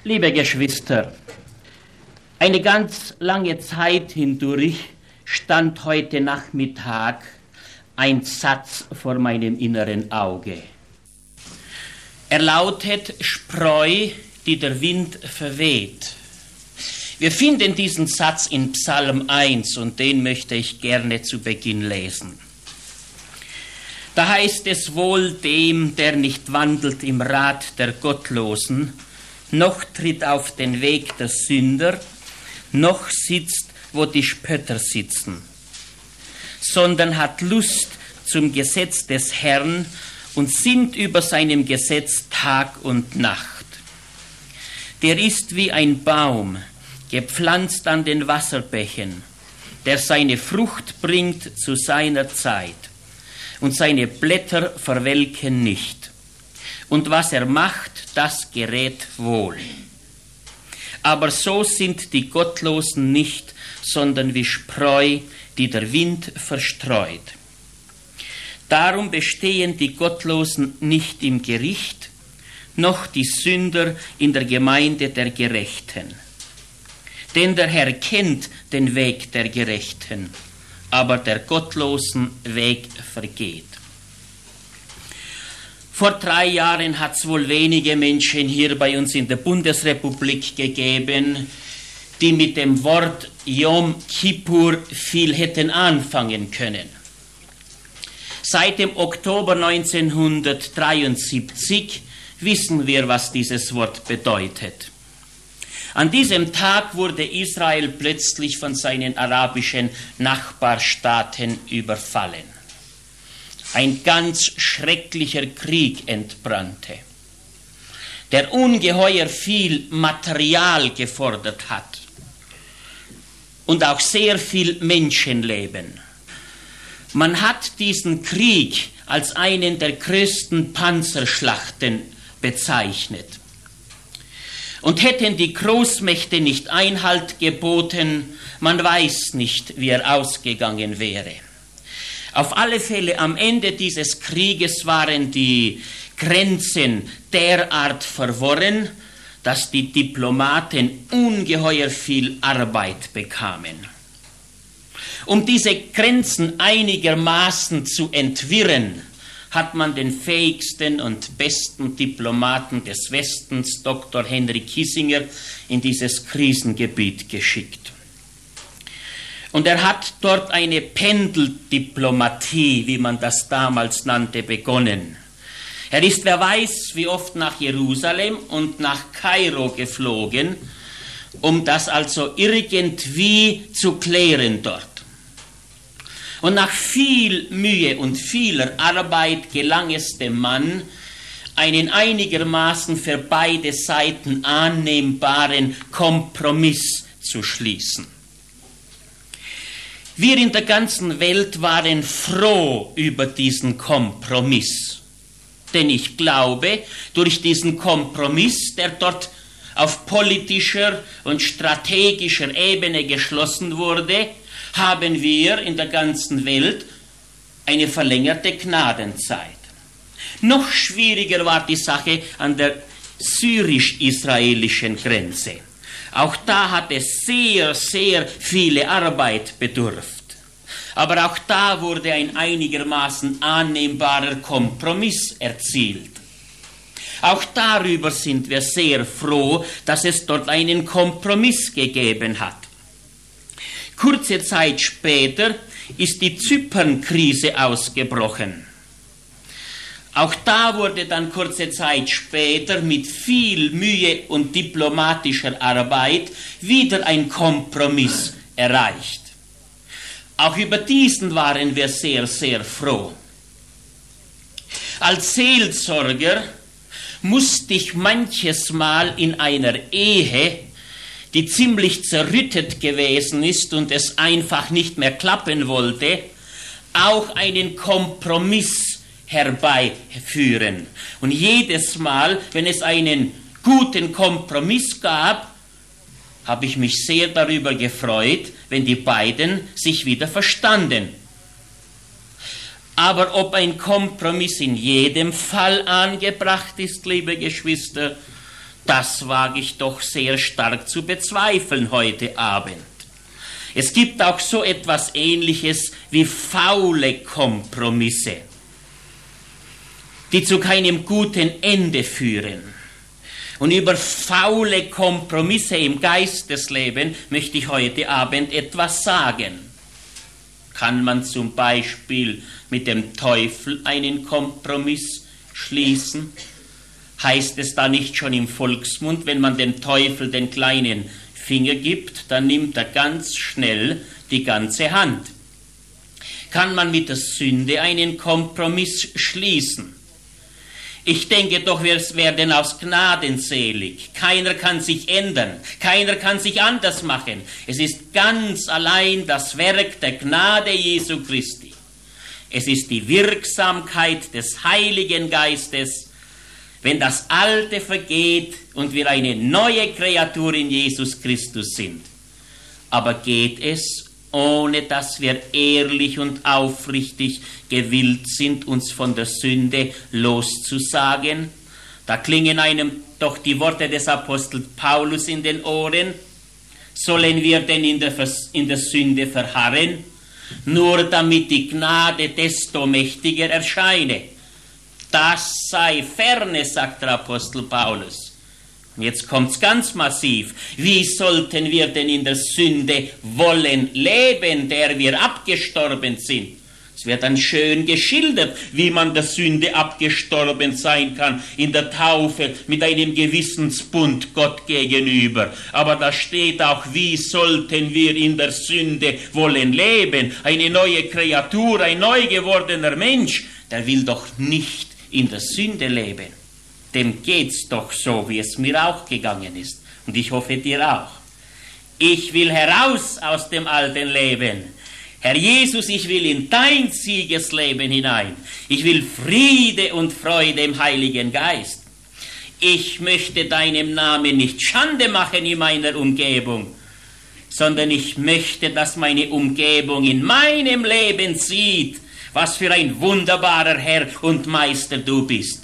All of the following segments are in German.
Liebe Geschwister, eine ganz lange Zeit hindurch stand heute Nachmittag ein Satz vor meinem inneren Auge. Er lautet: Spreu, die der Wind verweht. Wir finden diesen Satz in Psalm 1 und den möchte ich gerne zu Beginn lesen. Da heißt es: Wohl dem, der nicht wandelt im Rat der Gottlosen, noch tritt auf den Weg der Sünder, noch sitzt, wo die Spötter sitzen, sondern hat Lust zum Gesetz des Herrn und sinnt über seinem Gesetz Tag und Nacht. Der ist wie ein Baum, gepflanzt an den Wasserbächen, der seine Frucht bringt zu seiner Zeit, und seine Blätter verwelken nicht. Und was er macht, das gerät wohl. Aber so sind die Gottlosen nicht, sondern wie Spreu, die der Wind verstreut. Darum bestehen die Gottlosen nicht im Gericht, noch die Sünder in der Gemeinde der Gerechten. Denn der Herr kennt den Weg der Gerechten, aber der Gottlosen Weg vergeht. Vor 3 Jahren hat es wohl wenige Menschen hier bei uns in der Bundesrepublik gegeben, die mit dem Wort Yom Kippur viel hätten anfangen können. Seit dem Oktober 1973 wissen wir, was dieses Wort bedeutet. An diesem Tag wurde Israel plötzlich von seinen arabischen Nachbarstaaten überfallen. Ein ganz schrecklicher Krieg entbrannte, der ungeheuer viel Material gefordert hat und auch sehr viel Menschenleben. Man hat diesen Krieg als einen der größten Panzerschlachten bezeichnet. Und hätten die Großmächte nicht Einhalt geboten, man weiß nicht, wie er ausgegangen wäre. Auf alle Fälle, am Ende dieses Krieges waren die Grenzen derart verworren, dass die Diplomaten ungeheuer viel Arbeit bekamen. Um diese Grenzen einigermaßen zu entwirren, hat man den fähigsten und besten Diplomaten des Westens, Dr. Henry Kissinger, in dieses Krisengebiet geschickt. Und er hat dort eine Pendeldiplomatie, wie man das damals nannte, begonnen. Er ist, wer weiß, wie oft nach Jerusalem und nach Kairo geflogen, um das also irgendwie zu klären dort. Und nach viel Mühe und vieler Arbeit gelang es dem Mann, einen einigermaßen für beide Seiten annehmbaren Kompromiss zu schließen. Wir in der ganzen Welt waren froh über diesen Kompromiss. Denn ich glaube, durch diesen Kompromiss, der dort auf politischer und strategischer Ebene geschlossen wurde, haben wir in der ganzen Welt eine verlängerte Gnadenzeit. Noch schwieriger war die Sache an der syrisch-israelischen Grenze. Auch da hat es sehr, sehr viele Arbeit bedurft. Aber auch da wurde ein einigermaßen annehmbarer Kompromiss erzielt. Auch darüber sind wir sehr froh, dass es dort einen Kompromiss gegeben hat. Kurze Zeit später ist die Zypernkrise ausgebrochen. Auch da wurde dann kurze Zeit später mit viel Mühe und diplomatischer Arbeit wieder ein Kompromiss erreicht. Auch über diesen waren wir sehr, sehr froh. Als Seelsorger musste ich manches Mal in einer Ehe, die ziemlich zerrüttet gewesen ist und es einfach nicht mehr klappen wollte, auch einen Kompromiss herbeiführen. Und jedes Mal, wenn es einen guten Kompromiss gab, habe ich mich sehr darüber gefreut, wenn die beiden sich wieder verstanden. Aber ob ein Kompromiss in jedem Fall angebracht ist, liebe Geschwister, Das wage ich doch sehr stark zu bezweifeln heute Abend. Es gibt auch so etwas Ähnliches wie faule Kompromisse, die zu keinem guten Ende führen. Und über faule Kompromisse im Geistesleben möchte ich heute Abend etwas sagen. Kann man zum Beispiel mit dem Teufel einen Kompromiss schließen? Heißt es da nicht schon im Volksmund, wenn man dem Teufel den kleinen Finger gibt, dann nimmt er ganz schnell die ganze Hand. Kann man mit der Sünde einen Kompromiss schließen? Ich denke doch, wir werden aus Gnaden selig. Keiner kann sich ändern, keiner kann sich anders machen. Es ist ganz allein das Werk der Gnade Jesu Christi. Es ist die Wirksamkeit des Heiligen Geistes, wenn das Alte vergeht und wir eine neue Kreatur in Jesus Christus sind. Aber geht es, ohne dass wir ehrlich und aufrichtig gewillt sind, uns von der Sünde loszusagen? Da klingen einem doch die Worte des Apostels Paulus in den Ohren. Sollen wir denn in der Sünde verharren, nur damit die Gnade desto mächtiger erscheine? Das sei ferne, sagt der Apostel Paulus. Und jetzt kommt's ganz massiv. Wie sollten wir denn in der Sünde wollen leben, der wir abgestorben sind? Es wird dann schön geschildert, wie man der Sünde abgestorben sein kann in der Taufe mit einem Gewissensbund Gott gegenüber. Aber da steht auch, wie sollten wir in der Sünde wollen leben? Eine neue Kreatur, ein neu gewordener Mensch, der will doch nicht in der Sünde leben. Dem geht's doch so, wie es mir auch gegangen ist. Und ich hoffe dir auch. Ich will heraus aus dem alten Leben. Herr Jesus, ich will in dein Siegesleben hinein. Ich will Friede und Freude im Heiligen Geist. Ich möchte deinem Namen nicht Schande machen in meiner Umgebung, sondern ich möchte, dass meine Umgebung in meinem Leben sieht, was für ein wunderbarer Herr und Meister du bist.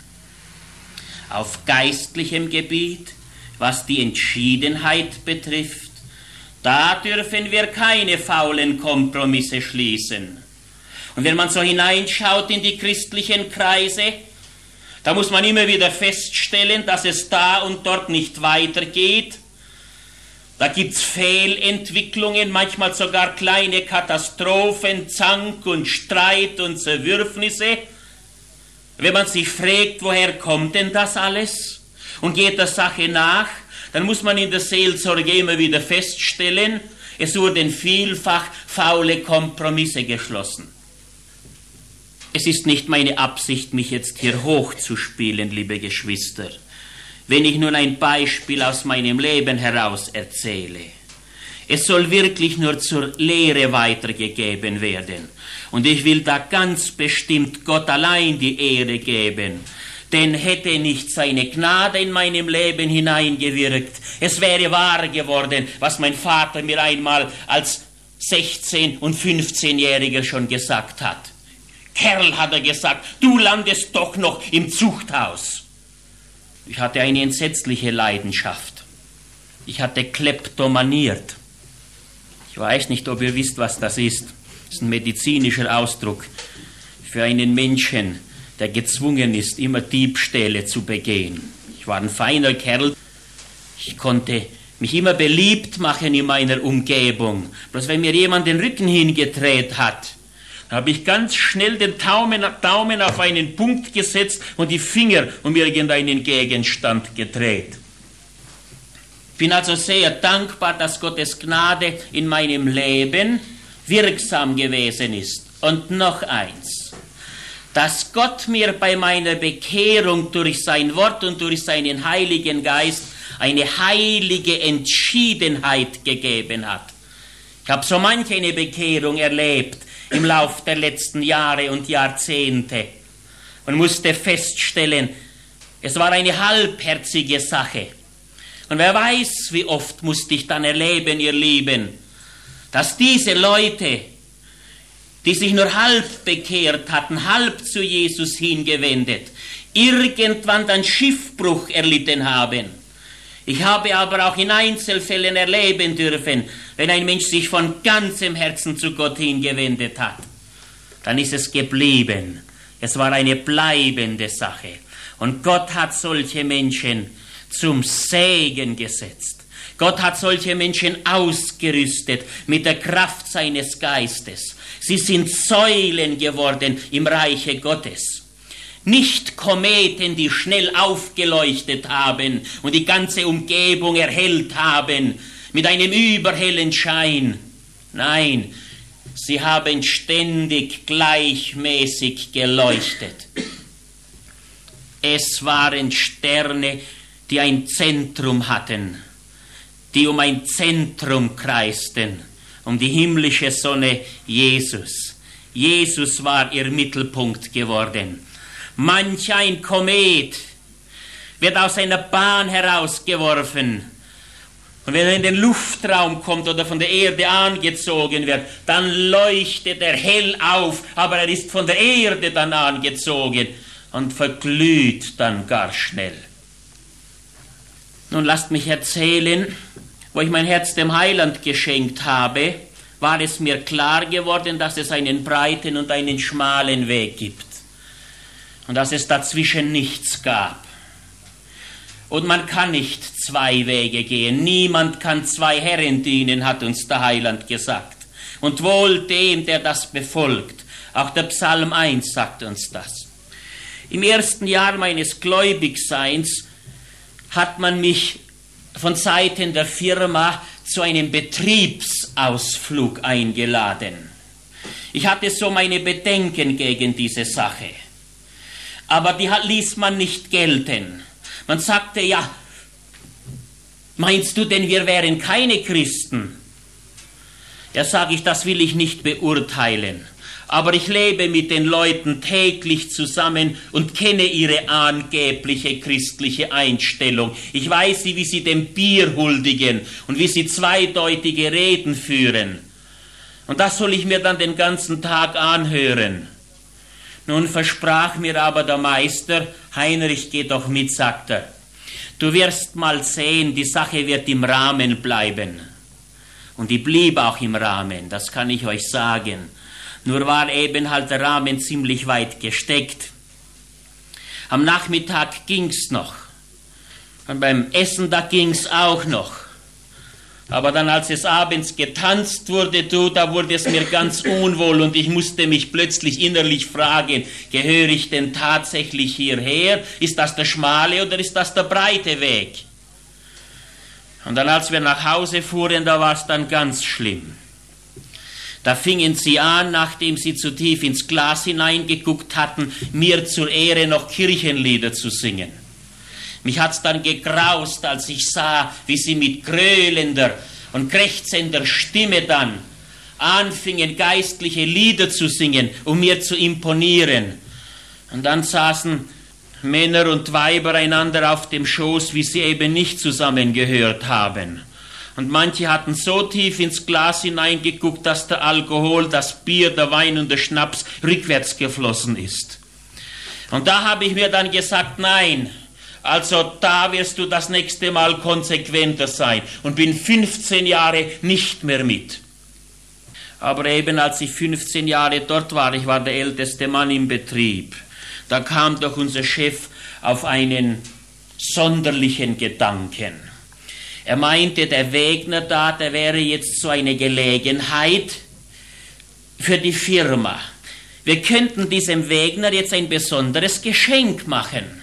Auf geistlichem Gebiet, was die Entschiedenheit betrifft, da dürfen wir keine faulen Kompromisse schließen. Und wenn man so hineinschaut in die christlichen Kreise, da muss man immer wieder feststellen, dass es da und dort nicht weitergeht. Da gibt es Fehlentwicklungen, manchmal sogar kleine Katastrophen, Zank und Streit und Zerwürfnisse. Wenn man sich fragt, woher kommt denn das alles? Und geht der Sache nach, dann muss man in der Seelsorge immer wieder feststellen, es wurden vielfach faule Kompromisse geschlossen. Es ist nicht meine Absicht, mich jetzt hier hochzuspielen, liebe Geschwister, wenn ich nun ein Beispiel aus meinem Leben heraus erzähle. Es soll wirklich nur zur Lehre weitergegeben werden. Und ich will da ganz bestimmt Gott allein die Ehre geben. Denn hätte nicht seine Gnade in meinem Leben hineingewirkt, es wäre wahr geworden, was mein Vater mir einmal als 16- und 15-Jähriger schon gesagt hat. Kerl, hat er gesagt, du landest doch noch im Zuchthaus. Ich hatte eine entsetzliche Leidenschaft. Ich hatte kleptomaniert. Ich weiß nicht, ob ihr wisst, was das ist. Das ist ein medizinischer Ausdruck für einen Menschen, der gezwungen ist, immer Diebstähle zu begehen. Ich war ein feiner Kerl. Ich konnte mich immer beliebt machen in meiner Umgebung. Bloß wenn mir jemand den Rücken hingedreht hat, habe ich ganz schnell den Daumen auf einen Punkt gesetzt und die Finger um irgendeinen Gegenstand gedreht. Ich bin also sehr dankbar, dass Gottes Gnade in meinem Leben wirksam gewesen ist. Und noch eins, dass Gott mir bei meiner Bekehrung durch sein Wort und durch seinen Heiligen Geist eine heilige Entschiedenheit gegeben hat. Ich habe so manche eine Bekehrung erlebt im Lauf der letzten Jahre und Jahrzehnte und musste feststellen, es war eine halbherzige Sache. Und wer weiß, wie oft musste ich dann erleben, ihr Lieben, dass diese Leute, die sich nur halb bekehrt hatten, halb zu Jesus hingewendet, irgendwann dann Schiffbruch erlitten haben. Ich habe aber auch in Einzelfällen erleben dürfen, wenn ein Mensch sich von ganzem Herzen zu Gott hingewendet hat, dann ist es geblieben. Es war eine bleibende Sache. Und Gott hat solche Menschen zum Segen gesetzt. Gott hat solche Menschen ausgerüstet mit der Kraft seines Geistes. Sie sind Säulen geworden im Reiche Gottes. Nicht Kometen, die schnell aufgeleuchtet haben und die ganze Umgebung erhellt haben mit einem überhellen Schein. Nein, sie haben ständig gleichmäßig geleuchtet. Es waren Sterne, die ein Zentrum hatten, die um ein Zentrum kreisten, um die himmlische Sonne Jesus. Jesus war ihr Mittelpunkt geworden. Manch ein Komet wird aus einer Bahn herausgeworfen. Und wenn er in den Luftraum kommt oder von der Erde angezogen wird, dann leuchtet er hell auf, aber er ist von der Erde dann angezogen und verglüht dann gar schnell. Nun lasst mich erzählen, wo ich mein Herz dem Heiland geschenkt habe, war es mir klar geworden, dass es einen breiten und einen schmalen Weg gibt. Und dass es dazwischen nichts gab. Und man kann nicht zwei Wege gehen. Niemand kann zwei Herren dienen, hat uns der Heiland gesagt. Und wohl dem, der das befolgt. Auch der Psalm 1 sagt uns das. Im ersten Jahr meines Gläubigseins hat man mich von Seiten der Firma zu einem Betriebsausflug eingeladen. Ich hatte so meine Bedenken gegen diese Sache. Aber die ließ man nicht gelten. Man sagte, ja, meinst du denn, wir wären keine Christen? Ja, sage ich, das will ich nicht beurteilen. Aber ich lebe mit den Leuten täglich zusammen und kenne ihre angebliche christliche Einstellung. Ich weiß, wie sie dem Bier huldigen und wie sie zweideutige Reden führen. Und das soll ich mir dann den ganzen Tag anhören. Nun versprach mir aber der Meister, Heinrich, geh doch mit, sagt er. Du wirst mal sehen, die Sache wird im Rahmen bleiben. Und die blieb auch im Rahmen, das kann ich euch sagen. Nur war eben halt der Rahmen ziemlich weit gesteckt. Am Nachmittag ging's noch. Und beim Essen, da ging's auch noch. Aber dann, als es abends getanzt wurde, da wurde es mir ganz unwohl und ich musste mich plötzlich innerlich fragen, gehöre ich denn tatsächlich hierher? Ist das der schmale oder ist das der breite Weg? Und dann, als wir nach Hause fuhren, da war es dann ganz schlimm. Da fingen sie an, nachdem sie zu tief ins Glas hineingeguckt hatten, mir zur Ehre noch Kirchenlieder zu singen. Mich hat's dann gegraust, als ich sah, wie sie mit gröhlender und krächzender Stimme dann anfingen, geistliche Lieder zu singen, um mir zu imponieren. Und dann saßen Männer und Weiber einander auf dem Schoß, wie sie eben nicht zusammengehört haben. Und manche hatten so tief ins Glas hineingeguckt, dass der Alkohol, das Bier, der Wein und der Schnaps rückwärts geflossen ist. Und da habe ich mir dann gesagt, nein, also da wirst du das nächste Mal konsequenter sein, und bin 15 Jahre nicht mehr mit. Aber eben als ich 15 Jahre dort war, ich war der älteste Mann im Betrieb, da kam doch unser Chef auf einen sonderlichen Gedanken. Er meinte, der Wegner da, der wäre jetzt so eine Gelegenheit für die Firma. Wir könnten diesem Wegner jetzt ein besonderes Geschenk machen.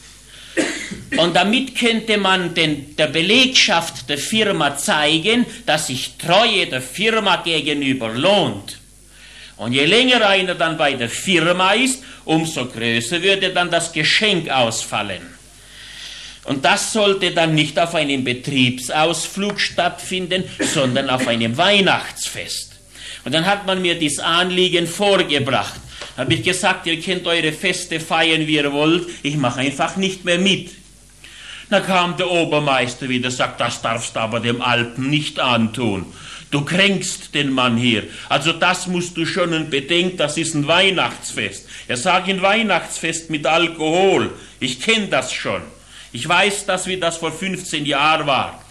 Und damit könnte man der Belegschaft der Firma zeigen, dass sich Treue der Firma gegenüber lohnt. Und je länger einer dann bei der Firma ist, umso größer würde dann das Geschenk ausfallen. Und das sollte dann nicht auf einem Betriebsausflug stattfinden, sondern auf einem Weihnachtsfest. Und dann hat man mir dieses Anliegen vorgebracht. Da habe ich gesagt, ihr könnt eure Feste feiern, wie ihr wollt, ich mache einfach nicht mehr mit. Da kam der Obermeister wieder, sagt, das darfst du aber dem Alten nicht antun. Du kränkst den Mann hier. Also das musst du schon bedenken, das ist ein Weihnachtsfest. Er sagt, ein Weihnachtsfest mit Alkohol. Ich kenne das schon. Ich weiß das, wie das vor 15 Jahren war.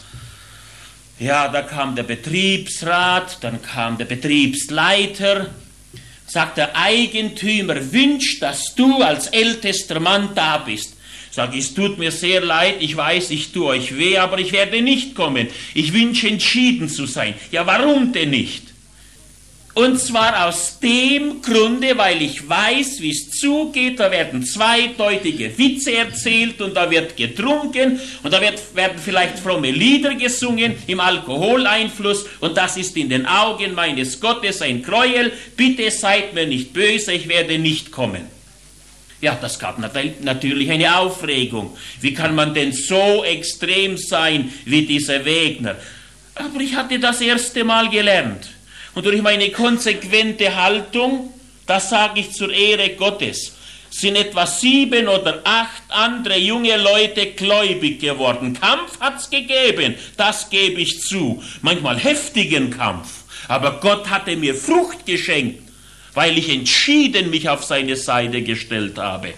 Ja, da kam der Betriebsrat, dann kam der Betriebsleiter, sagt der Eigentümer wünscht, dass du als ältester Mann da bist. Sag ich, es tut mir sehr leid, ich weiß, ich tue euch weh, aber ich werde nicht kommen. Ich wünsche entschieden zu sein. Ja, warum denn nicht? Und zwar aus dem Grunde, weil ich weiß, wie es zugeht. Da werden zweideutige Witze erzählt und da wird getrunken und da werden vielleicht fromme Lieder gesungen im Alkoholeinfluss und das ist in den Augen meines Gottes ein Gräuel. Bitte seid mir nicht böse, ich werde nicht kommen. Ja, das gab natürlich eine Aufregung. Wie kann man denn so extrem sein wie dieser Wegner? Aber ich hatte das erste Mal gelernt. Und durch meine konsequente Haltung, das sage ich zur Ehre Gottes, sind etwa 7 oder 8 andere junge Leute gläubig geworden. Kampf hat's gegeben, das gebe ich zu. Manchmal heftigen Kampf. Aber Gott hatte mir Frucht geschenkt, weil ich entschieden mich auf seine Seite gestellt habe.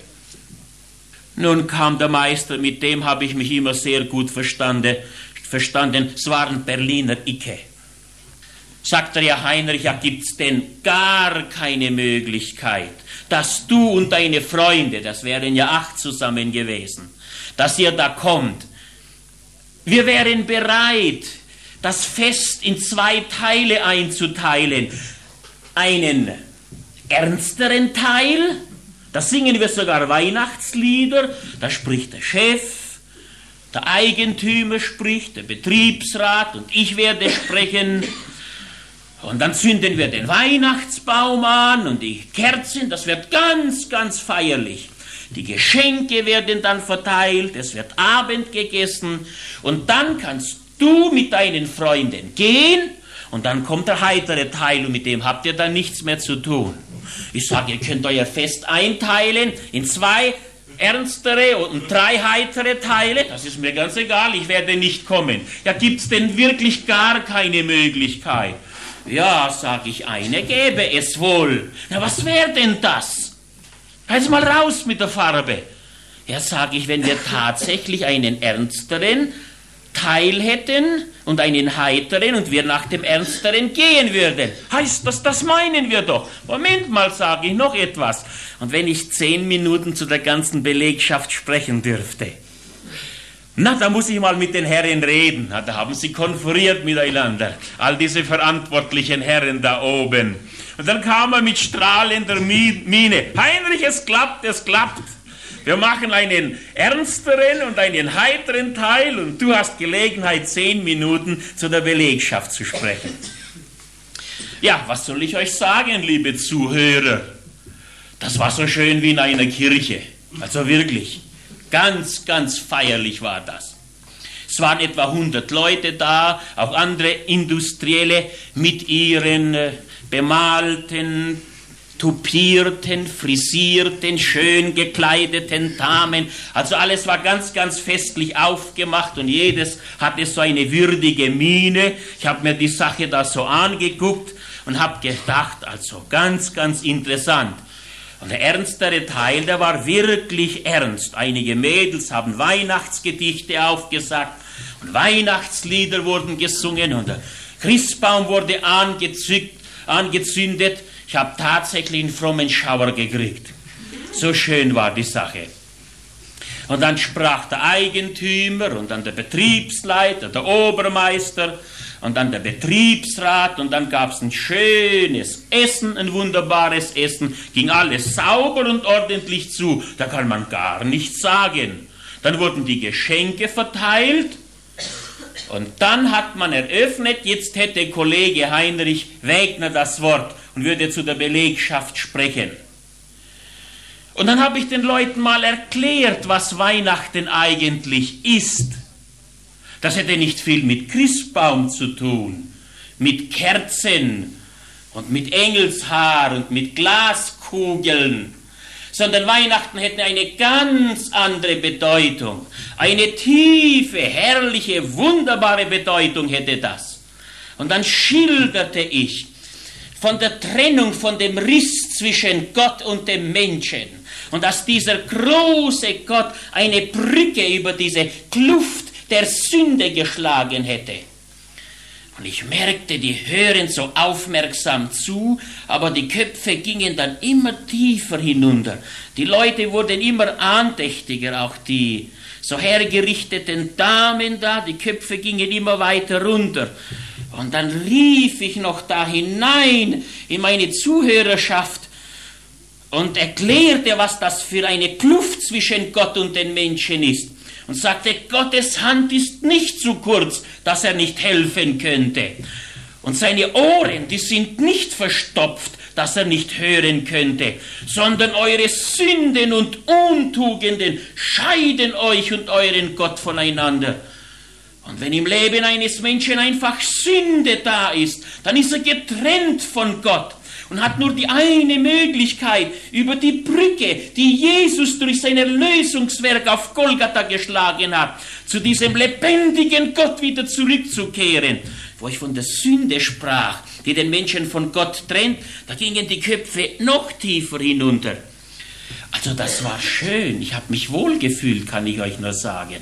Nun kam der Meister, mit dem habe ich mich immer sehr gut verstanden. Es war ein Berliner Icke. Sagt er, ja Heinrich, ja gibt's denn gar keine Möglichkeit, dass du und deine Freunde, das wären ja 8 zusammen gewesen, dass ihr da kommt. Wir wären bereit, das Fest in 2 Teile einzuteilen. Einen ernsteren Teil, da singen wir sogar Weihnachtslieder, da spricht der Chef, der Eigentümer spricht, der Betriebsrat und ich werde sprechen. Und dann zünden wir den Weihnachtsbaum an und die Kerzen, das wird ganz, ganz feierlich. Die Geschenke werden dann verteilt, es wird Abend gegessen und dann kannst du mit deinen Freunden gehen und dann kommt der heitere Teil und mit dem habt ihr dann nichts mehr zu tun. Ich sage, ihr könnt euer Fest einteilen in 2 ernstere und 3 heitere Teile, das ist mir ganz egal, ich werde nicht kommen. Ja, gibt's denn wirklich gar keine Möglichkeit? Ja, sage ich, eine gäbe es wohl. Na, was wäre denn das? Jetzt mal raus mit der Farbe. Ja, sage ich, wenn wir tatsächlich einen ernsteren Teil hätten und einen heiteren und wir nach dem ernsteren gehen würden. Heißt das, das meinen wir doch. Moment mal, sage ich noch etwas. Und wenn ich 10 Minuten zu der ganzen Belegschaft sprechen dürfte, na, da muss ich mal mit den Herren reden. Na, da haben sie konferiert miteinander, all diese verantwortlichen Herren da oben. Und dann kam er mit strahlender Miene. Heinrich, es klappt, es klappt. Wir machen einen ernsteren und einen heiteren Teil und du hast Gelegenheit, 10 Minuten zu der Belegschaft zu sprechen. Ja, was soll ich euch sagen, liebe Zuhörer? Das war so schön wie in einer Kirche. Also wirklich. Ganz, ganz feierlich war das. Es waren etwa 100 Leute da, auch andere Industrielle mit ihren bemalten, tupierten, frisierten, schön gekleideten Damen. Also alles war ganz, ganz festlich aufgemacht und jedes hatte so eine würdige Miene. Ich habe mir die Sache da so angeguckt und habe gedacht, also ganz, ganz interessant. Und der ernstere Teil, der war wirklich ernst. Einige Mädels haben Weihnachtsgedichte aufgesagt und Weihnachtslieder wurden gesungen und der Christbaum wurde angezündet. Ich habe tatsächlich einen frommen Schauer gekriegt. So schön war die Sache. Und dann sprach der Eigentümer und dann der Betriebsleiter, der Obermeister und dann der Betriebsrat und dann gab es ein schönes Essen, ein wunderbares Essen, ging alles sauber und ordentlich zu, da kann man gar nichts sagen. Dann wurden die Geschenke verteilt und dann hat man eröffnet, jetzt hätte Kollege Heinrich Wegner das Wort und würde zu der Belegschaft sprechen. Und dann habe ich den Leuten mal erklärt, was Weihnachten eigentlich ist. Das hätte nicht viel mit Christbaum zu tun, mit Kerzen und mit Engelshaar und mit Glaskugeln, sondern Weihnachten hätte eine ganz andere Bedeutung. Eine tiefe, herrliche, wunderbare Bedeutung hätte das. Und dann schilderte ich von der Trennung, von dem Riss zwischen Gott und dem Menschen. und dass dieser große Gott eine Brücke über diese Kluft der Sünde geschlagen hätte. Und ich merkte, die hören so aufmerksam zu, aber die Köpfe gingen dann immer tiefer hinunter. Die Leute wurden immer andächtiger, auch die so hergerichteten Damen da, die Köpfe gingen immer weiter runter. Und dann rief ich noch da hinein in meine Zuhörerschaft und erklärte, was das für eine Kluft zwischen Gott und den Menschen ist. Und sagte, Gottes Hand ist nicht zu kurz, dass er nicht helfen könnte. Und seine Ohren, die sind nicht verstopft, dass er nicht hören könnte, sondern eure Sünden und Untugenden scheiden euch und euren Gott voneinander. Und wenn im Leben eines Menschen einfach Sünde da ist, dann ist er getrennt von Gott und hat nur die eine Möglichkeit, über die Brücke, die Jesus durch sein Erlösungswerk auf Golgatha geschlagen hat, zu diesem lebendigen Gott wieder zurückzukehren. Wo ich von der Sünde sprach, die den Menschen von Gott trennt, da gingen die Köpfe noch tiefer hinunter. Also das war schön, ich habe mich wohlgefühlt, kann ich euch nur sagen.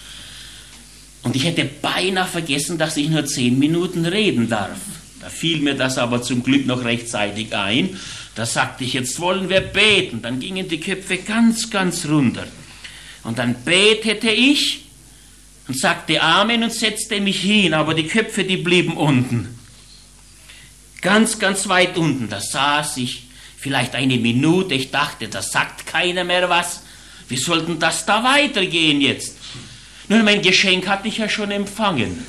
Und ich hätte beinahe vergessen, dass ich nur 10 Minuten reden darf. Da fiel mir das aber zum Glück noch rechtzeitig ein. Da sagte ich, jetzt wollen wir beten. Dann gingen die Köpfe ganz, ganz runter. Und dann betete ich und sagte Amen und setzte mich hin. Aber die Köpfe, die blieben unten. Ganz, ganz weit unten. Da saß ich vielleicht eine Minute. Ich dachte, da sagt keiner mehr was. Wie sollten das da weitergehen jetzt? Nun, mein Geschenk hatte ich ja schon empfangen.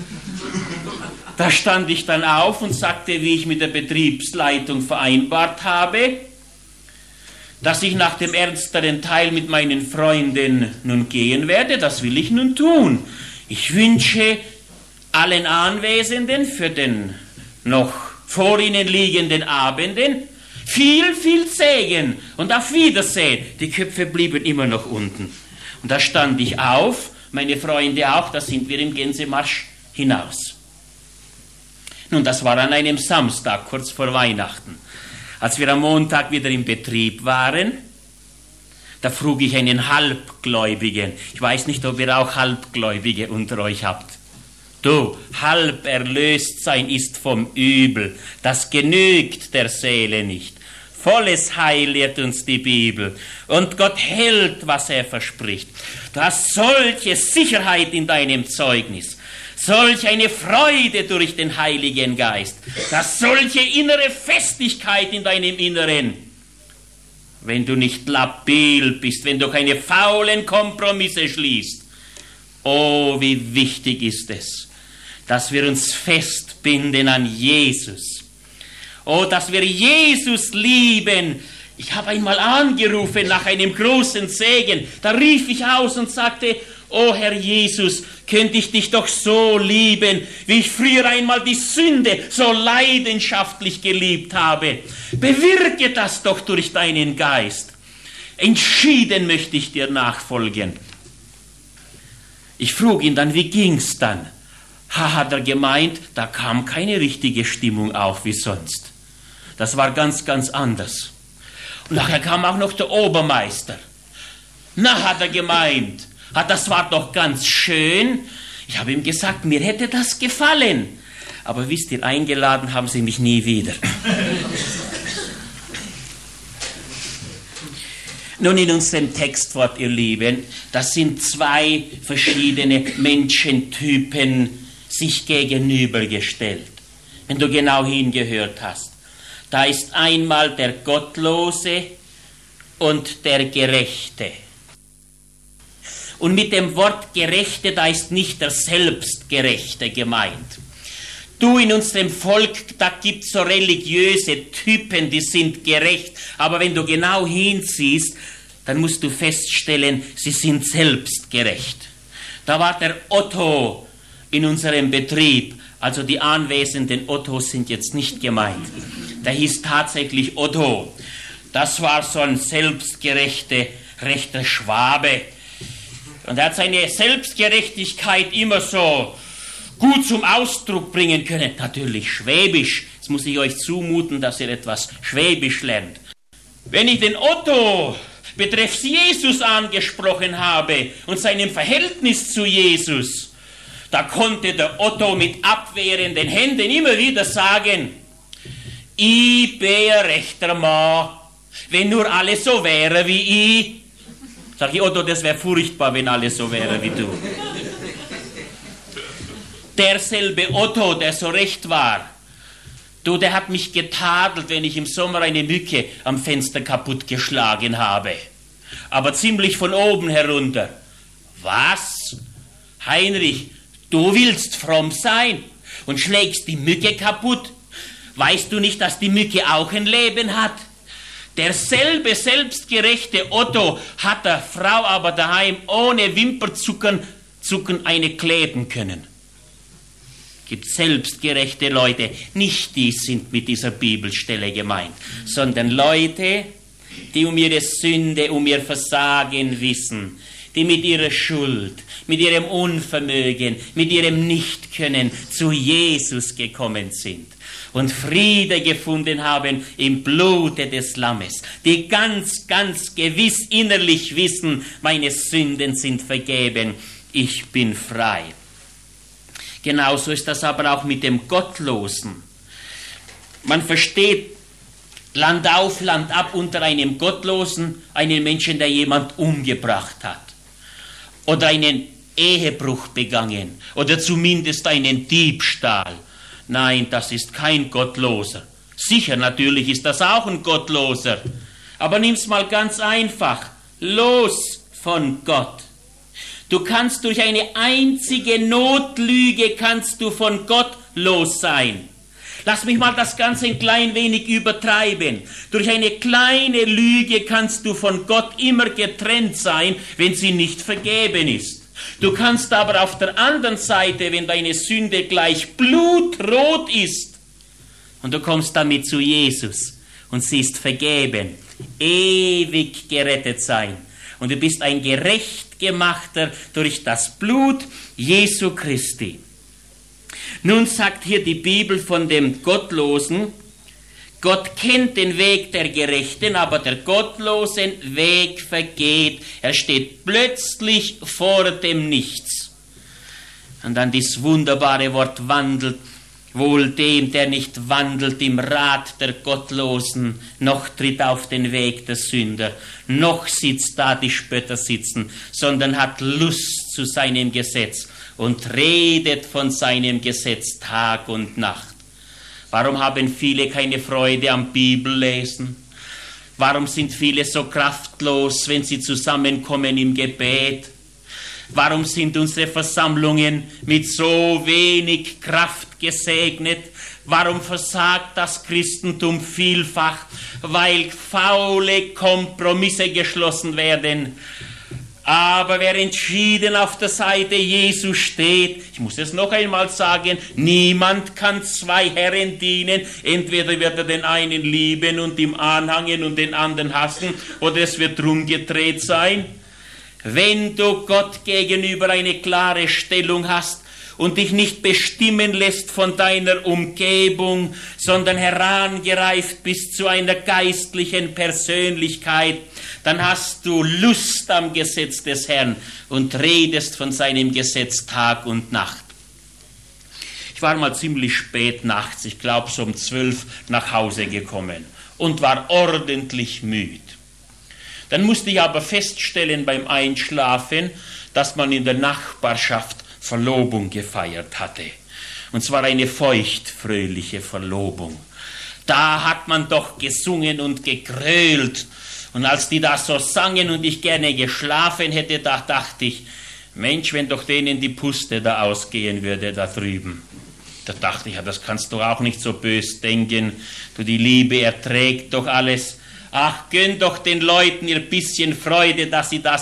Da stand ich dann auf und sagte, wie ich mit der Betriebsleitung vereinbart habe, dass ich nach dem ernsteren Teil mit meinen Freunden nun gehen werde. Das will ich nun tun. Ich wünsche allen Anwesenden für den noch vor ihnen liegenden Abenden viel, viel Segen und auf Wiedersehen. Die Köpfe blieben immer noch unten. Und da stand ich auf, meine Freunde auch, da sind wir im Gänsemarsch hinaus. Nun, das war an einem Samstag, kurz vor Weihnachten. Als wir am Montag wieder im Betrieb waren, da frug ich einen Halbgläubigen. Ich weiß nicht, ob ihr auch Halbgläubige unter euch habt. Du, halb erlöst sein ist vom Übel. Das genügt der Seele nicht. Volles Heil lehrt uns die Bibel. Und Gott hält, was er verspricht. Du hast solche Sicherheit in deinem Zeugnis. Solch eine Freude durch den Heiligen Geist, dass solche innere Festigkeit in deinem Inneren, wenn du nicht labil bist, wenn du keine faulen Kompromisse schließt. Oh, wie wichtig ist es, dass wir uns festbinden an Jesus. Oh, dass wir Jesus lieben. Ich habe einmal angerufen nach einem großen Segen, da rief ich aus und sagte, oh Herr Jesus, könnte ich dich doch so lieben, wie ich früher einmal die Sünde so leidenschaftlich geliebt habe. Bewirke das doch durch deinen Geist. Entschieden möchte ich dir nachfolgen. Ich frug ihn dann, wie ging's dann? Hat er gemeint, da kam keine richtige Stimmung auf wie sonst. Das war ganz, ganz anders. Und nachher kam auch noch der Obermeister. Na, hat er gemeint, das war doch ganz schön. Ich habe ihm gesagt, mir hätte das gefallen. Aber wisst ihr, eingeladen haben sie mich nie wieder. Nun, in unserem Textwort, ihr Lieben, das sind 2 verschiedene Menschentypen sich gegenübergestellt. Wenn du genau hingehört hast. Da ist einmal der Gottlose und der Gerechte. Und mit dem Wort Gerechte, da ist nicht der Selbstgerechte gemeint. Du, in unserem Volk, da gibt es so religiöse Typen, die sind gerecht. Aber wenn du genau hinziehst, dann musst du feststellen, sie sind selbstgerecht. Da war der Otto in unserem Betrieb. Also die anwesenden Ottos sind jetzt nicht gemeint. Der hieß tatsächlich Otto. Das war so ein selbstgerechter, rechter Schwabe. Und er hat seine Selbstgerechtigkeit immer so gut zum Ausdruck bringen können. Natürlich Schwäbisch. Jetzt muss ich euch zumuten, dass ihr etwas Schwäbisch lernt. Wenn ich den Otto betreffs Jesus angesprochen habe und seinem Verhältnis zu Jesus, da konnte der Otto mit abwehrenden Händen immer wieder sagen, ich bin ein rechter Mann, wenn nur alles so wäre wie ich. Sag ich, Otto, das wäre furchtbar, wenn alles so wäre wie du. Derselbe Otto, der so recht war, der hat mich getadelt, wenn ich im Sommer eine Mücke am Fenster kaputtgeschlagen habe. Aber ziemlich von oben herunter. Was? Heinrich, du willst fromm sein und schlägst die Mücke kaputt? Weißt du nicht, dass die Mücke auch ein Leben hat? Derselbe selbstgerechte Otto hat der Frau aber daheim ohne Wimperzucken eine kleben können. Gibt selbstgerechte Leute, nicht die sind mit dieser Bibelstelle gemeint, sondern Leute, die um ihre Sünde, um ihr Versagen wissen, die mit ihrer Schuld, mit ihrem Unvermögen, mit ihrem Nichtkönnen zu Jesus gekommen sind und Friede gefunden haben im Blute des Lammes, die ganz, ganz gewiss innerlich wissen, meine Sünden sind vergeben, ich bin frei. Genauso ist das aber auch mit dem Gottlosen. Man versteht Land auf, Land ab unter einem Gottlosen einen Menschen, der jemand umgebracht hat oder einen Ehebruch begangen oder zumindest einen Diebstahl. Nein, das ist kein Gottloser. Sicher, natürlich ist das auch ein Gottloser. Aber nimm's mal ganz einfach. Los von Gott. Du kannst durch eine einzige Notlüge kannst du von Gott los sein. Lass mich mal das Ganze ein klein wenig übertreiben. Durch eine kleine Lüge kannst du von Gott immer getrennt sein, wenn sie nicht vergeben ist. Du kannst aber auf der anderen Seite, wenn deine Sünde gleich blutrot ist, und du kommst damit zu Jesus und sie ist vergeben, ewig gerettet sein. Und du bist ein Gerechtgemachter durch das Blut Jesu Christi. Nun sagt hier die Bibel von dem Gottlosen, Gott kennt den Weg der Gerechten, aber der gottlosen Weg vergeht. Er steht plötzlich vor dem Nichts. Und dann dieses wunderbare Wort wandelt, wohl dem, der nicht wandelt im Rat der Gottlosen, noch tritt auf den Weg der Sünder, noch sitzt da die Spötter sitzen, sondern hat Lust zu seinem Gesetz und redet von seinem Gesetz Tag und Nacht. Warum haben viele keine Freude am Bibellesen? Warum sind viele so kraftlos, wenn sie zusammenkommen im Gebet? Warum sind unsere Versammlungen mit so wenig Kraft gesegnet? Warum versagt das Christentum vielfach? Weil faule Kompromisse geschlossen werden. Aber wer entschieden auf der Seite Jesu steht, ich muss es noch einmal sagen, niemand kann zwei Herren dienen. Entweder wird er den einen lieben und ihm anhangen und den anderen hassen, oder es wird rumgedreht sein. Wenn du Gott gegenüber eine klare Stellung hast und dich nicht bestimmen lässt von deiner Umgebung, sondern herangereift bist zu einer geistlichen Persönlichkeit, dann hast du Lust am Gesetz des Herrn und redest von seinem Gesetz Tag und Nacht. Ich war mal ziemlich spät nachts, ich glaube so um 12 nach Hause gekommen und war ordentlich müde. Dann musste ich aber feststellen beim Einschlafen, dass man in der Nachbarschaft Verlobung gefeiert hatte. Und zwar eine feuchtfröhliche Verlobung. Da hat man doch gesungen und gegrölt. Und als die da so sangen und ich gerne geschlafen hätte, da dachte ich, Mensch, wenn doch denen die Puste da ausgehen würde da drüben. Da dachte ich, ja, das kannst du auch nicht so bös denken. Du, die Liebe erträgt doch alles. Ach, gönn doch den Leuten ihr bisschen Freude, dass sie da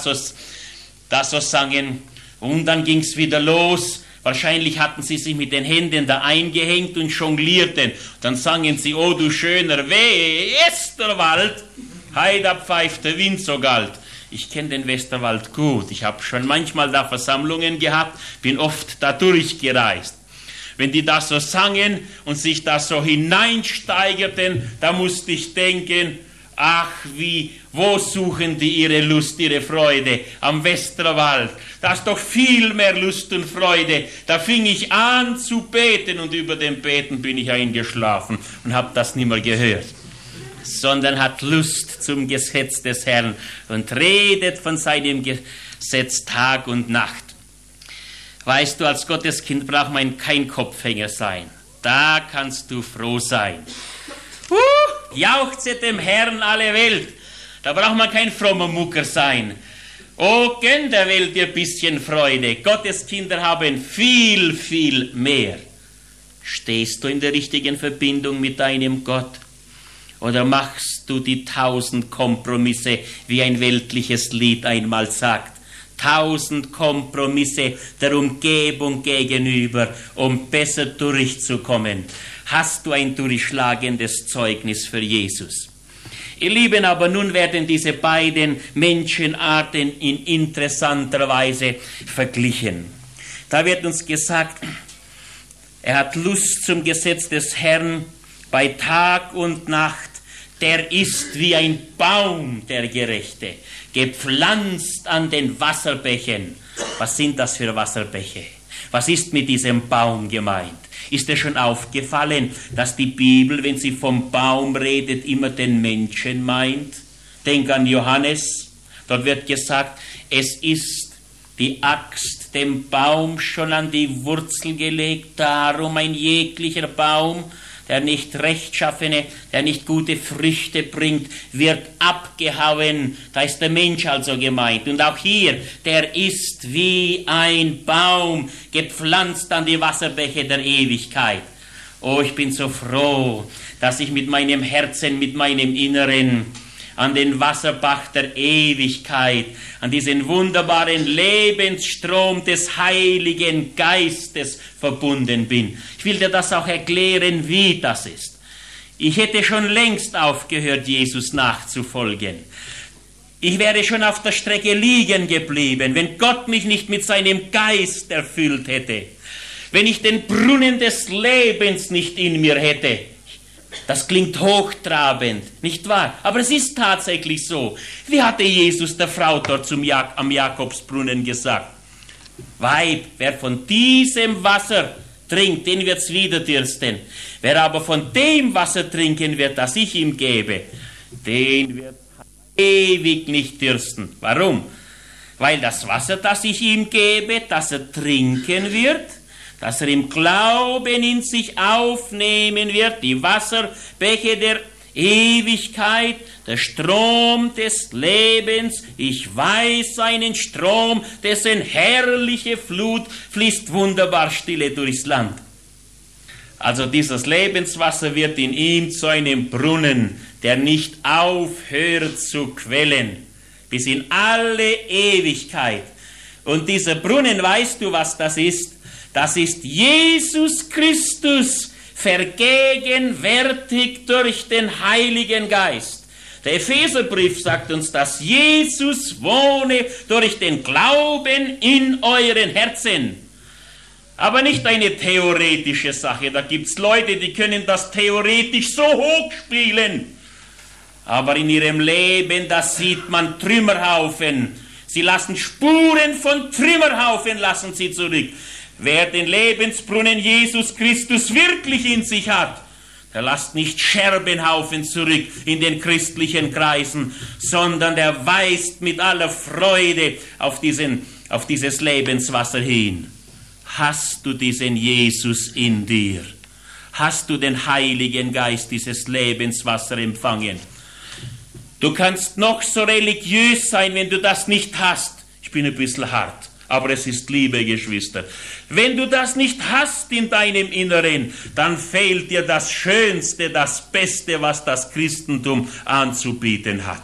so sangen. Und dann ging's wieder los. Wahrscheinlich hatten sie sich mit den Händen da eingehängt und jonglierten. Dann sangen sie, oh du schöner Westerwald, heida pfeift der Wind so galt. Ich kenne den Westerwald gut. Ich habe schon manchmal da Versammlungen gehabt, bin oft da durchgereist. Wenn die da so sangen und sich da so hineinsteigerten, da musste ich denken, Ach, wo suchen die ihre Lust, ihre Freude? Am Westerwald. Da ist doch viel mehr Lust und Freude. Da fing ich an zu beten und über dem Beten bin ich eingeschlafen und habe das nicht mehr gehört. Sondern hat Lust zum Gesetz des Herrn und redet von seinem Gesetz Tag und Nacht. Weißt du, als Gotteskind braucht man kein Kopfhänger sein. Da kannst du froh sein. Jauchze dem Herrn alle Welt. Da braucht man kein frommer Mucker sein. Oh, gönn der Welt ihr bisschen Freude. Gottes Kinder haben viel, viel mehr. Stehst du in der richtigen Verbindung mit deinem Gott? Oder machst du die 1000 Kompromisse, wie ein weltliches Lied einmal sagt? 1000 Kompromisse der Umgebung gegenüber, um besser durchzukommen. Hast du ein durchschlagendes Zeugnis für Jesus? Ihr Lieben, aber nun werden diese beiden Menschenarten in interessanter Weise verglichen. Da wird uns gesagt, er hat Lust zum Gesetz des Herrn bei Tag und Nacht. Der ist wie ein Baum, der Gerechte, gepflanzt an den Wasserbächen. Was sind das für Wasserbäche? Was ist mit diesem Baum gemeint? Ist dir schon aufgefallen, dass die Bibel, wenn sie vom Baum redet, immer den Menschen meint? Denk an Johannes, dort wird gesagt, es ist die Axt dem Baum schon an die Wurzel gelegt, darum ein jeglicher Baum, der nicht rechtschaffene, der nicht gute Früchte bringt, wird abgehauen. Da ist der Mensch also gemeint. Und auch hier, der ist wie ein Baum, gepflanzt an die Wasserbäche der Ewigkeit. Oh, ich bin so froh, dass ich mit meinem Herzen, mit meinem Inneren an den Wasserbach der Ewigkeit, an diesen wunderbaren Lebensstrom des Heiligen Geistes verbunden bin. Ich will dir das auch erklären, wie das ist. Ich hätte schon längst aufgehört, Jesus nachzufolgen. Ich wäre schon auf der Strecke liegen geblieben, wenn Gott mich nicht mit seinem Geist erfüllt hätte, wenn ich den Brunnen des Lebens nicht in mir hätte. Das klingt hochtrabend, nicht wahr? Aber es ist tatsächlich so. Wie hatte Jesus der Frau dort am Jakobsbrunnen gesagt? Weib, wer von diesem Wasser trinkt, den wird's wieder dürsten. Wer aber von dem Wasser trinken wird, das ich ihm gebe, den wird ewig nicht dürsten. Warum? Weil das Wasser, das ich ihm gebe, das er trinken wird, dass er im Glauben in sich aufnehmen wird, die Wasserbäche der Ewigkeit, der Strom des Lebens, ich weiß einen Strom, dessen herrliche Flut fließt wunderbar stille durchs Land. Also dieses Lebenswasser wird in ihm zu einem Brunnen, der nicht aufhört zu quellen, bis in alle Ewigkeit. Und dieser Brunnen, weißt du, was das ist? Das ist Jesus Christus, vergegenwärtigt durch den Heiligen Geist. Der Epheserbrief sagt uns, dass Jesus wohne durch den Glauben in euren Herzen. Aber nicht eine theoretische Sache. Da gibt es Leute, die können das theoretisch so hoch spielen. Aber in ihrem Leben, da sieht man Trümmerhaufen. Sie lassen Spuren von Trümmerhaufen, lassen sie zurück. Wer den Lebensbrunnen Jesus Christus wirklich in sich hat, der lasst nicht Scherbenhaufen zurück in den christlichen Kreisen, sondern der weist mit aller Freude auf dieses Lebenswasser hin. Hast du diesen Jesus in dir? Hast du den Heiligen Geist, dieses Lebenswasser empfangen? Du kannst noch so religiös sein, wenn du das nicht hast. Ich bin ein bisschen hart. Aber es ist Liebe, Geschwister. Wenn du das nicht hast in deinem Inneren, dann fehlt dir das Schönste, das Beste, was das Christentum anzubieten hat.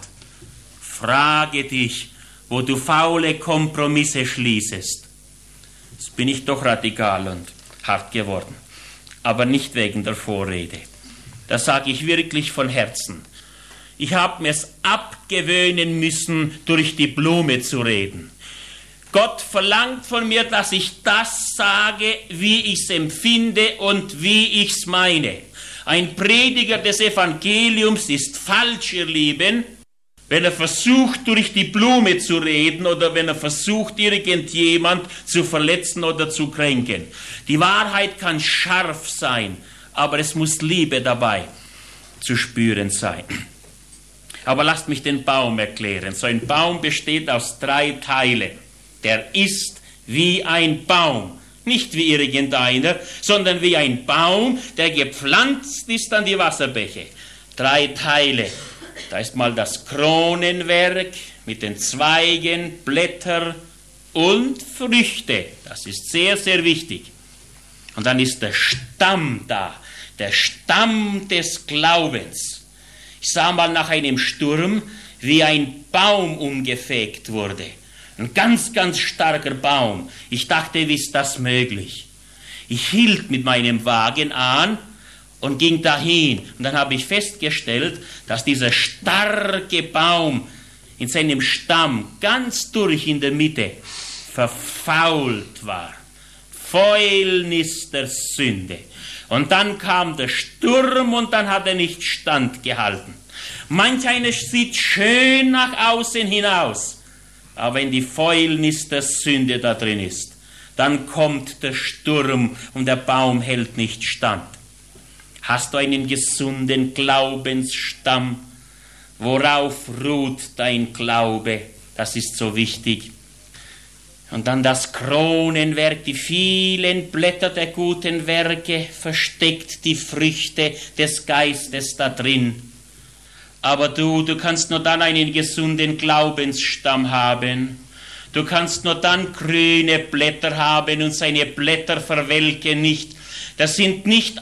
Frage dich, wo du faule Kompromisse schließest. Jetzt bin ich doch radikal und hart geworden. Aber nicht wegen der Vorrede. Das sage ich wirklich von Herzen. Ich habe mir es abgewöhnen müssen, durch die Blume zu reden. Gott verlangt von mir, dass ich das sage, wie ich es empfinde und wie ich es meine. Ein Prediger des Evangeliums ist falsch, ihr Lieben, wenn er versucht, durch die Blume zu reden oder wenn er versucht, irgendjemand zu verletzen oder zu kränken. Die Wahrheit kann scharf sein, aber es muss Liebe dabei zu spüren sein. Aber lasst mich den Baum erklären. So ein Baum besteht aus 3 Teilen. Der ist wie ein Baum. Nicht wie irgendeiner, sondern wie ein Baum, der gepflanzt ist an die Wasserbäche. 3 Teile. Da ist mal das Kronenwerk mit den Zweigen, Blätter und Früchte. Das ist sehr, sehr wichtig. Und dann ist der Stamm da, der Stamm des Glaubens. Ich sah mal nach einem Sturm, wie ein Baum umgefegt wurde. Ein ganz, ganz starker Baum. Ich dachte, wie ist das möglich? Ich hielt mit meinem Wagen an und ging dahin. Und dann habe ich festgestellt, dass dieser starke Baum in seinem Stamm ganz durch in der Mitte verfault war. Fäulnis der Sünde. Und dann kam der Sturm und dann hat er nicht standgehalten. Manch einer sieht schön nach außen hinaus, aber wenn die Fäulnis der Sünde da drin ist, dann kommt der Sturm und der Baum hält nicht stand. Hast du einen gesunden Glaubensstamm? Worauf ruht dein Glaube? Das ist so wichtig. Und dann das Kronenwerk, die vielen Blätter der guten Werke, versteckt die Früchte des Geistes da drin. Aber du kannst nur dann einen gesunden Glaubensstamm haben. Du kannst nur dann grüne Blätter haben und seine Blätter verwelken nicht. Das sind nicht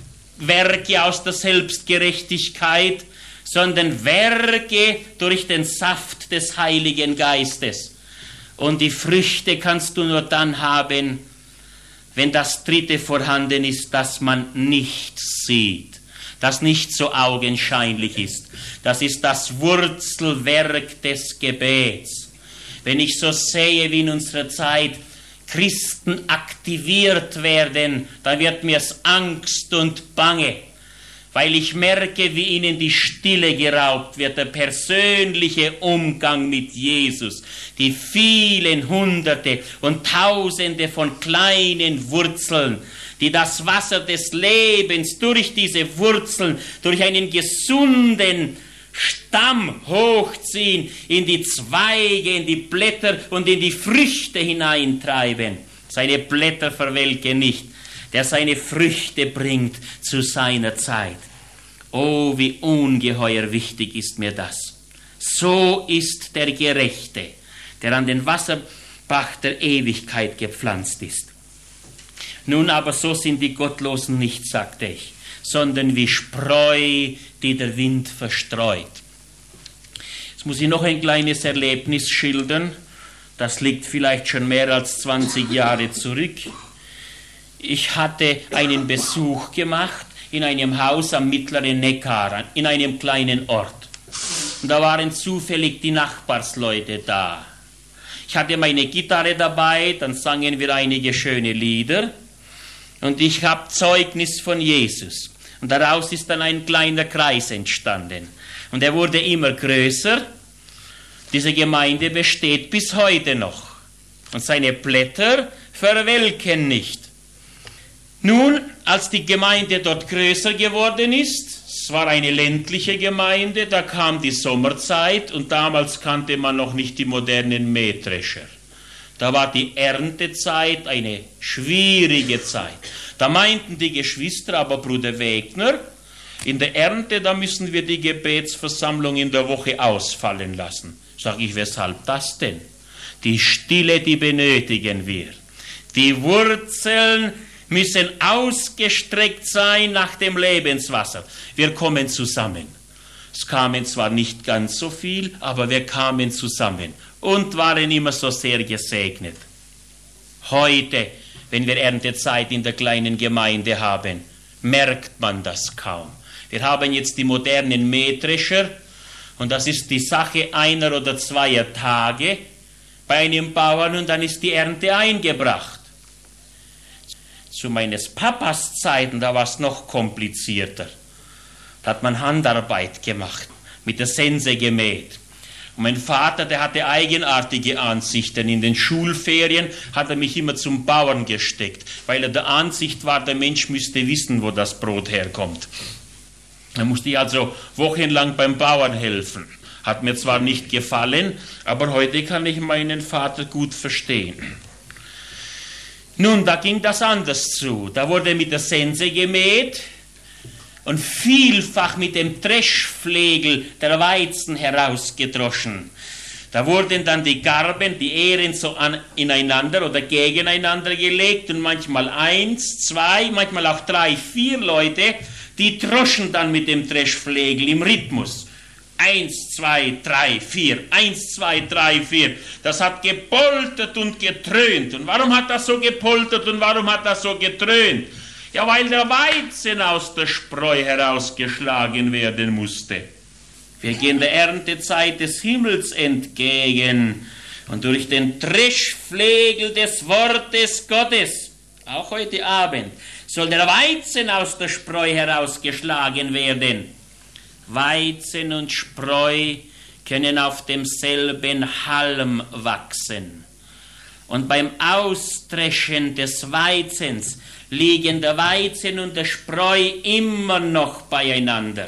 Werke aus der Selbstgerechtigkeit, sondern Werke durch den Saft des Heiligen Geistes. Und die Früchte kannst du nur dann haben, wenn das Dritte vorhanden ist, das man nicht sieht, das nicht so augenscheinlich ist. Das ist das Wurzelwerk des Gebets. Wenn ich so sehe, wie in unserer Zeit Christen aktiviert werden, dann wird mir's Angst und Bange, weil ich merke, wie ihnen die Stille geraubt wird, der persönliche Umgang mit Jesus, die vielen Hunderte und Tausende von kleinen Wurzeln, die das Wasser des Lebens durch diese Wurzeln, durch einen gesunden Stamm hochziehen, in die Zweige, in die Blätter und in die Früchte hineintreiben. Seine Blätter verwelken nicht, der seine Früchte bringt zu seiner Zeit. Oh, wie ungeheuer wichtig ist mir das. So ist der Gerechte, der an den Wasserbach der Ewigkeit gepflanzt ist. Nun aber, so sind die Gottlosen nicht, sagte ich, sondern wie Spreu, die der Wind verstreut. Jetzt muss ich noch ein kleines Erlebnis schildern. Das liegt vielleicht schon mehr als 20 Jahre zurück. Ich hatte einen Besuch gemacht in einem Haus am mittleren Neckar, in einem kleinen Ort. Und da waren zufällig die Nachbarsleute da. Ich hatte meine Gitarre dabei, dann sangen wir einige schöne Lieder. Und ich habe Zeugnis von Jesus. Und daraus ist dann ein kleiner Kreis entstanden. Und er wurde immer größer. Diese Gemeinde besteht bis heute noch. Und seine Blätter verwelken nicht. Nun, als die Gemeinde dort größer geworden ist, es war eine ländliche Gemeinde, da kam die Sommerzeit und damals kannte man noch nicht die modernen Mähdrescher. Da war die Erntezeit eine schwierige Zeit. Da meinten die Geschwister, aber Bruder Wegner, in der Ernte, da müssen wir die Gebetsversammlung in der Woche ausfallen lassen. Sag ich, weshalb das denn? Die Stille, die benötigen wir. Die Wurzeln müssen ausgestreckt sein nach dem Lebenswasser. Wir kommen zusammen. Es kamen zwar nicht ganz so viel, aber wir kamen zusammen und waren immer so sehr gesegnet. Heute, wenn wir Erntezeit in der kleinen Gemeinde haben, merkt man das kaum. Wir haben jetzt die modernen Mähdrescher und das ist die Sache einer oder zweier Tage bei einem Bauern und dann ist die Ernte eingebracht. Zu meines Papas Zeiten, da war es noch komplizierter. Da hat man Handarbeit gemacht, mit der Sense gemäht. Und mein Vater, der hatte eigenartige Ansichten. In den Schulferien hat er mich immer zum Bauern gesteckt, weil er der Ansicht war, der Mensch müsste wissen, wo das Brot herkommt. Da musste ich also wochenlang beim Bauern helfen. Hat mir zwar nicht gefallen, aber heute kann ich meinen Vater gut verstehen. Nun, da ging das anders zu. Da wurde mit der Sense gemäht und vielfach mit dem Dreschflegel der Weizen herausgedroschen. Da wurden dann die Garben, die Ähren so ineinander oder gegeneinander gelegt und manchmal 1, 2, manchmal auch 3, 4 Leute, die droschen dann mit dem Dreschflegel im Rhythmus. 1, 2, 3, 4, 1, 2, 3, 4. Das hat gepoltert und getrönt. Und warum hat das so gepoltert und warum hat das so getrönt? Ja, weil der Weizen aus der Spreu herausgeschlagen werden musste. Wir gehen der Erntezeit des Himmels entgegen und durch den Dreschflegel des Wortes Gottes, auch heute Abend, soll der Weizen aus der Spreu herausgeschlagen werden. Weizen und Spreu können auf demselben Halm wachsen. Und beim Ausdreschen des Weizens liegen der Weizen und der Spreu immer noch beieinander.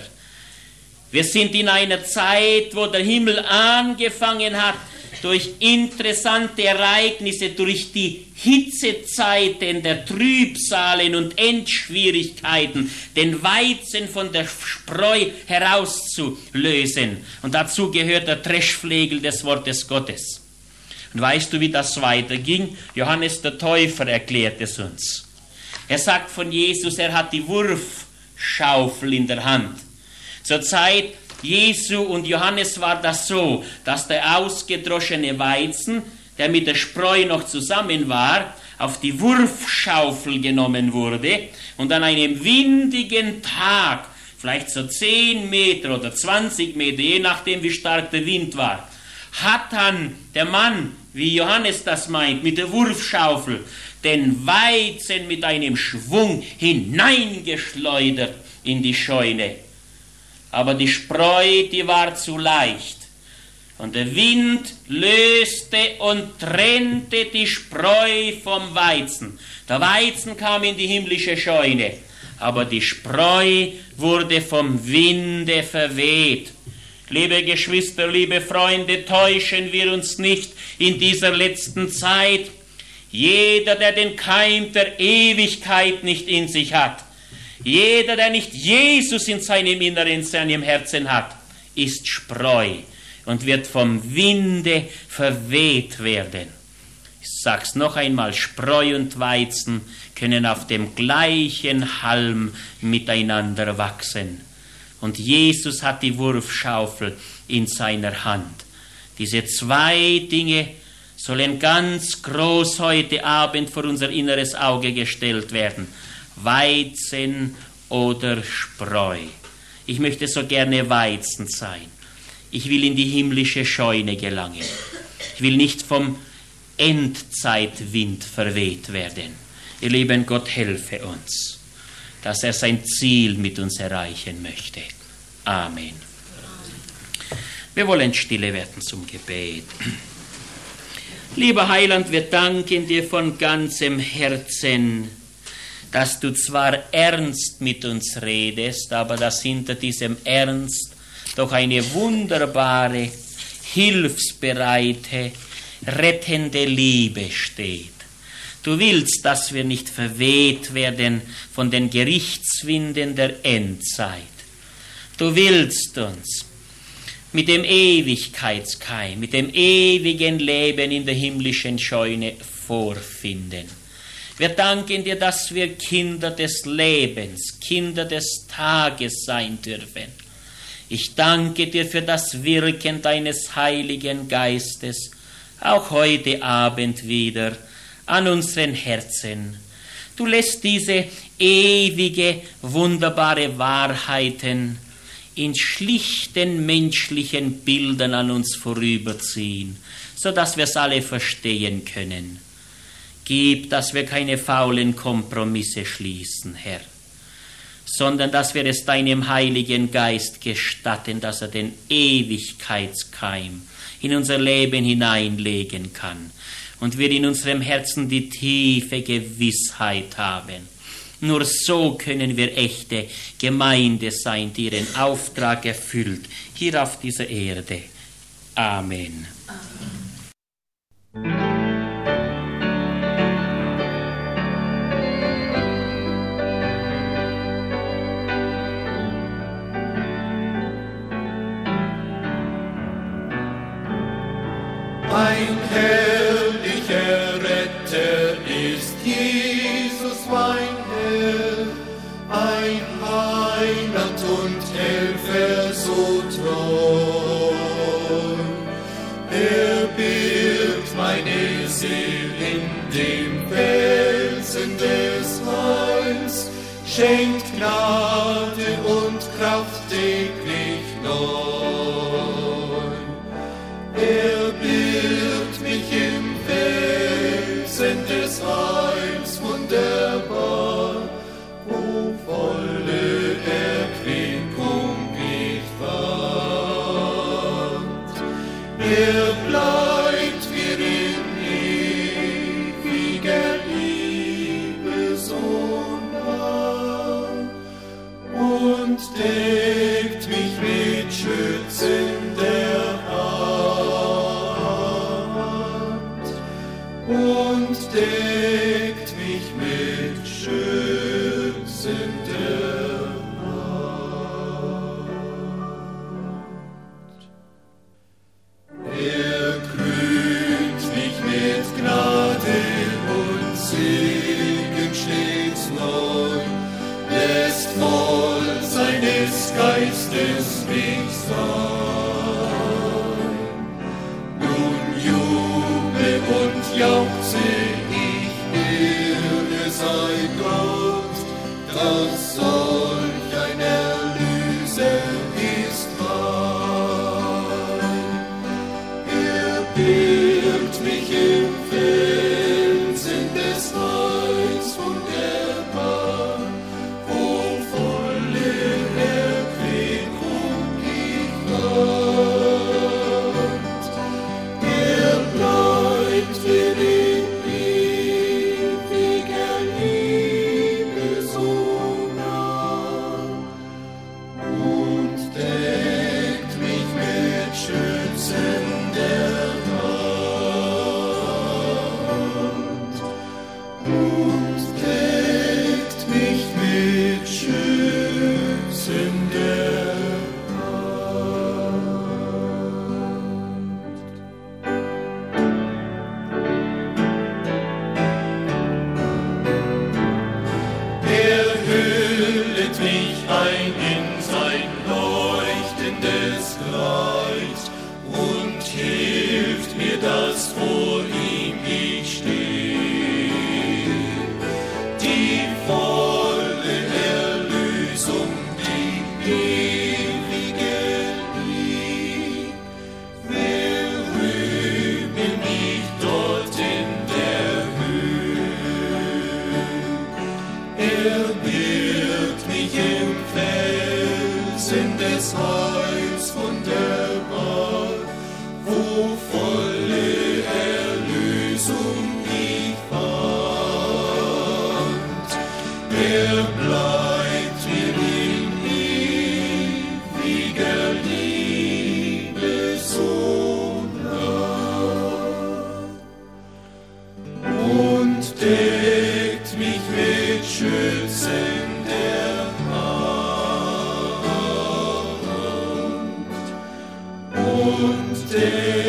Wir sind in einer Zeit, wo der Himmel angefangen hat, durch interessante Ereignisse, durch die Hitzezeiten der Trübsalen und Endschwierigkeiten, den Weizen von der Spreu herauszulösen. Und dazu gehört der Dreschflegel des Wortes Gottes. Und weißt du, wie das weiterging? Johannes der Täufer erklärt es uns. Er sagt von Jesus, er hat die Wurfschaufel in der Hand. Zur Zeit Jesu und Johannes war das so, dass der ausgedroschene Weizen, der mit der Spreu noch zusammen war, auf die Wurfschaufel genommen wurde und an einem windigen Tag, vielleicht so 10 Meter oder 20 Meter, je nachdem wie stark der Wind war, hat dann der Mann, wie Johannes das meint, mit der Wurfschaufel den Weizen mit einem Schwung hineingeschleudert in die Scheune. Aber die Spreu, die war zu leicht. Und der Wind löste und trennte die Spreu vom Weizen. Der Weizen kam in die himmlische Scheune, aber die Spreu wurde vom Winde verweht. Liebe Geschwister, liebe Freunde, täuschen wir uns nicht in dieser letzten Zeit. Jeder, der den Keim der Ewigkeit nicht in sich hat, jeder, der nicht Jesus in seinem Inneren, in seinem Herzen hat, ist Spreu und wird vom Winde verweht werden. Ich sag's noch einmal, Spreu und Weizen können auf dem gleichen Halm miteinander wachsen. Und Jesus hat die Wurfschaufel in seiner Hand. Diese 2 Dinge sollen ganz groß heute Abend vor unser inneres Auge gestellt werden. Weizen oder Spreu. Ich möchte so gerne Weizen sein. Ich will in die himmlische Scheune gelangen. Ich will nicht vom Endzeitwind verweht werden. Ihr Lieben, Gott helfe uns, dass er sein Ziel mit uns erreichen möchte. Amen. Wir wollen stille werden zum Gebet. Lieber Heiland, wir danken dir von ganzem Herzen, dass du zwar ernst mit uns redest, aber dass hinter diesem Ernst doch eine wunderbare, hilfsbereite, rettende Liebe steht. Du willst, dass wir nicht verweht werden von den Gerichtswinden der Endzeit. Du willst uns mit dem Ewigkeitskeim, mit dem ewigen Leben in der himmlischen Scheune vorfinden. Wir danken dir, dass wir Kinder des Lebens, Kinder des Tages sein dürfen. Ich danke dir für das Wirken deines Heiligen Geistes, auch heute Abend wieder, an unseren Herzen. Du lässt diese ewige, wunderbare Wahrheiten in schlichten menschlichen Bildern an uns vorüberziehen, sodass wir es alle verstehen können. Gib, dass wir keine faulen Kompromisse schließen, Herr, sondern dass wir es deinem Heiligen Geist gestatten, dass er den Ewigkeitskeim in unser Leben hineinlegen kann und wir in unserem Herzen die tiefe Gewissheit haben. Nur so können wir echte Gemeinde sein, die ihren Auftrag erfüllt, hier auf dieser Erde. Amen. Ein herrlicher Retter ist Jesus, mein Herr, ein Heiland und Helfer so treu. Er birgt meine Seele in dem Felsen des Heils, schenkt Gnade und Kraft täglich neu. Er birgt mich im Felsen des Heils wunderbar, wo volle Erquickung ich fand. Er bleibt mir in ewiger Liebe so nah und deckt mich mit schützender und deckt mich mit schützender Hand. Er krönt mich mit Gnade und Segen stets neu, lässt voll seines Geistes mich sein. Nun juble und jauchze ich, Ehre sei Gott, dass solch ein Erlöser ist mein. Er birgt mich im Felsen des Heils wunderbar, wo volle Erquickung ich fand. Er bleibt mir in ewiger Liebe so nah und deckt mich mit schützender Hand und deckt mich mit schützender Hand. Er hüllet mich ein in sein leuchtendes Kleid und hilft mir, dass vor ihm ich stehe. Die volle Erlösung, die ewige Lieb, will rühmen mich dort in der Höhe. Er birgt mich im Felsen des Heils wunderbar, wo volle Erlösung ich fand. Er bleibt mir in ewiger Liebe so nah und deckt mich mit schützender Hand und deckt